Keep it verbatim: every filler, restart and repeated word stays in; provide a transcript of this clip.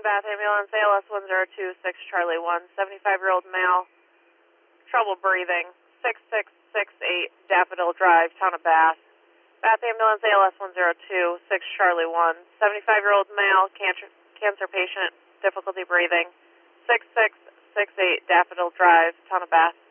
Bath Ambulance, A L S one zero two six Charlie one, seventy-five-year-old male, trouble breathing, six six six eight Daffodil Drive, Town of Bath. Bath Ambulance, A L S one zero two six Charlie one, seventy-five-year-old male, cancer, cancer patient, difficulty breathing, six six six eight Daffodil Drive, Town of Bath.